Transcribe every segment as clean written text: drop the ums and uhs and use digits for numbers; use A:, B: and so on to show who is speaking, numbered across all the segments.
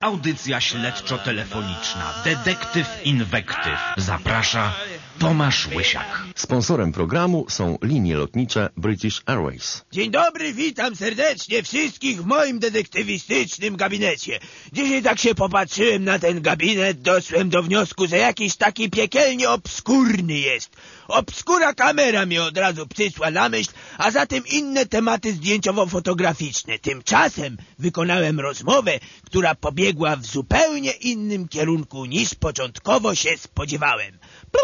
A: Audycja śledczo-telefoniczna Detektyw Inwektyw. Zaprasza Tomasz Łysiak.
B: Sponsorem programu są linie lotnicze British Airways.
C: Dzień dobry, witam serdecznie wszystkich w moim detektywistycznym gabinecie. Dzisiaj tak się popatrzyłem na ten gabinet, doszłem do wniosku, że jakiś taki piekielnie obskurny jest. Obskura kamera mnie od razu przysła na myśl, a zatem inne tematy zdjęciowo-fotograficzne. Tymczasem wykonałem rozmowę, która pobiegła w zupełnie innym kierunku niż początkowo się spodziewałem.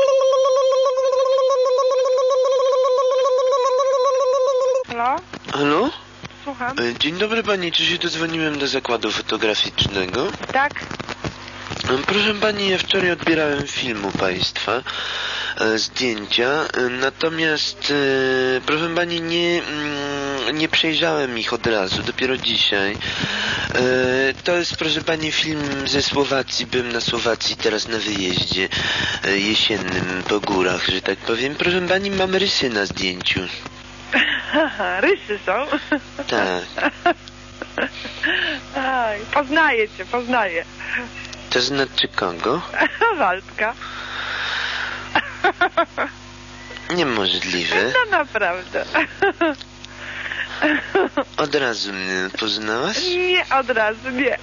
D: Halo?
E: Halo?
D: Słucham.
E: Dzień dobry pani, czy się dodzwoniłem do zakładu fotograficznego?
D: Tak?
E: Proszę pani, ja wczoraj odbierałem film u państwa, zdjęcia, natomiast proszę pani, nie przejrzałem ich od razu, dopiero dzisiaj. To jest, proszę pani, film ze Słowacji. Byłem na Słowacji teraz na wyjeździe jesiennym po górach, że tak powiem. Proszę pani, mam rysy na zdjęciu.
D: Haha, rysy są?
E: Tak.
D: Aj, poznaję cię, poznaję.
E: To znaczy kogo?
D: Waldka.
E: Niemożliwe.
D: No naprawdę.
E: Od razu mnie poznałaś?
D: Nie od razu, nie.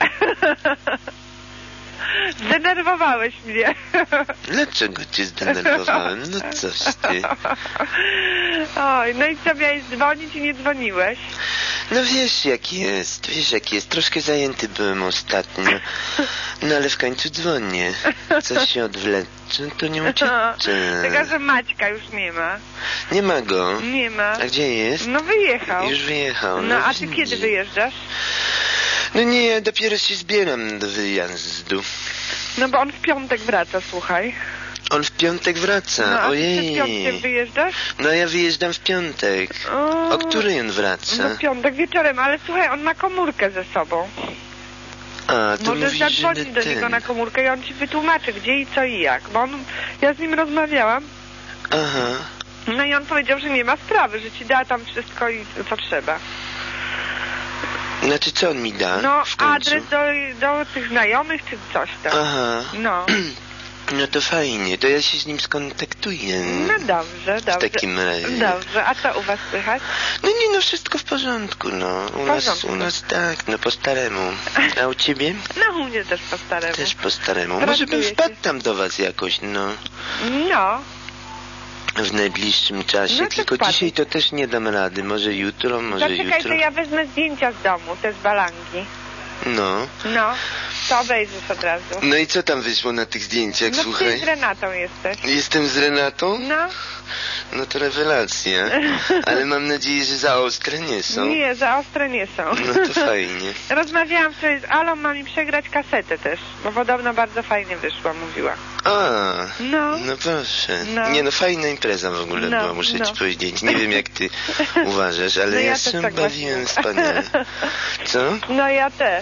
D: Zdenerwowałeś mnie.
E: Dlaczego cię zdenerwowałem? No coś ty.
D: Oj, no i co, miałeś dzwonić i nie dzwoniłeś?
E: No wiesz jak jest. Troszkę zajęty byłem ostatnio. No ale w końcu dzwonię. Coś się odwlecze, to nie ucieczę.
D: Tylko, że Maćka już nie ma.
E: Nie ma go?
D: Nie ma.
E: A gdzie jest?
D: No wyjechał.
E: Już wyjechał.
D: No a ty kiedy wyjeżdżasz?
E: No nie, dopiero się zbieram do wyjazdu.
D: No bo on w piątek wraca, słuchaj.
E: On w piątek wraca,
D: no, a
E: ojej.
D: ty w piątek wyjeżdżasz?
E: No ja wyjeżdżam w piątek. O której on wraca?
D: No w piątek wieczorem, ale słuchaj, on ma komórkę ze sobą.
E: A, to
D: możesz
E: mówisz,
D: zadzwonić do niego na komórkę i on ci wytłumaczy, gdzie i co i jak. Bo ja z nim rozmawiałam.
E: Aha.
D: No i on powiedział, że nie ma sprawy, że ci da tam wszystko i co trzeba.
E: Znaczy co on mi da?
D: No
E: w końcu?
D: adres do tych znajomych czy coś tam.
E: Aha.
D: No.
E: No to fajnie, to ja się z nim skontaktuję.
D: No dobrze.
E: W takim razie.
D: Dobrze, a co u was słychać?
E: No nie, no wszystko w porządku, no. U nas tak, no po staremu. A u ciebie?
D: No u mnie też po staremu.
E: Też po staremu. Może bym wpadł tam do was jakoś, no.
D: No.
E: W najbliższym czasie,
D: no
E: tylko
D: wpadł.
E: dzisiaj to też nie dam rady. Może jutro,
D: Zaczekaj, to ja wezmę zdjęcia z domu, te z balangi.
E: No.
D: No, to obejrzysz od razu.
E: No i co tam wyszło na tych zdjęciach,
D: no,
E: słuchaj?
D: ty z Renatą jesteś.
E: Jestem z Renatą?
D: No.
E: No to rewelacja. Ale mam nadzieję, że za ostre nie są.
D: Nie, za ostre nie są.
E: No to fajnie.
D: Rozmawiałam wczoraj z Alą, mam mi przegrać kasetę też, bo podobno bardzo fajnie wyszła, mówiła.
E: A,
D: no
E: proszę.
D: No.
E: Nie no, fajna impreza w ogóle była, muszę ci powiedzieć. Nie wiem jak ty uważasz, ale
D: no
E: ja
D: się
E: tak bawiłem wspaniale. Co?
D: No ja też.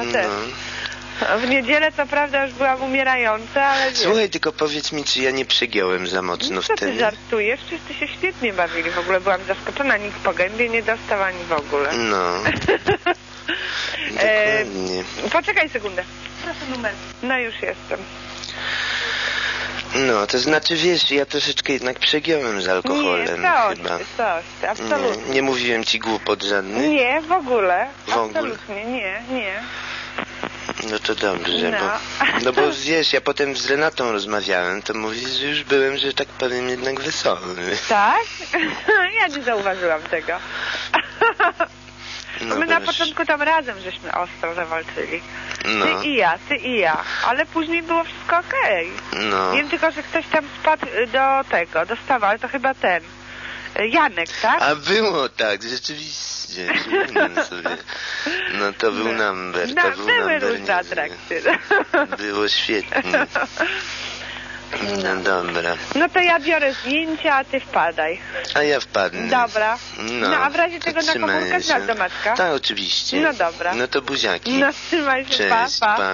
D: W niedzielę co prawda już byłam umierająca, ale wiesz.
E: Słuchaj, tylko powiedz mi, czy ja nie przegiąłem za mocno
D: co
E: wtedy?
D: ty żartujesz? Wszyscy się świetnie bawili, w ogóle byłam zaskoczona, nikt po gębie nie dostał ani w ogóle.
E: No. Dokładnie.
D: Poczekaj sekundę. Proszę numer. No już jestem.
E: No, to znaczy wiesz, ja troszeczkę jednak przegiąłem z alkoholem chyba.
D: Coś, absolutnie.
E: Nie mówiłem ci głupot żadnych?
D: Nie, w ogóle.
E: W ogóle?
D: Absolutnie, nie.
E: No to dobrze,
D: no.
E: bo wiesz, ja potem z Renatą rozmawiałem, to mówisz, że już byłem, że tak powiem, jednak wesoły.
D: Tak? Ja nie zauważyłam tego.
E: No
D: my na początku tam razem żeśmy ostro zawalczyli.
E: No.
D: Ty i ja. Ale później było wszystko okej.
E: No.
D: Wiem tylko, że ktoś tam spadł do stawu, ale to chyba ten. Janek, tak?
E: A było tak, rzeczywiście. Przypomnę sobie. No to był number. To był
D: były
E: number
D: różne atrakcje.
E: Było świetnie. No dobra.
D: No to ja biorę zdjęcia, a ty wpadaj.
E: A ja wpadnę.
D: Dobra.
E: No
D: a w razie tego na komórkę znasz do Maćka?
E: Tak, oczywiście.
D: No dobra.
E: No to buziaki.
D: No trzymaj się,
E: Cześć,
D: pa.
E: pa.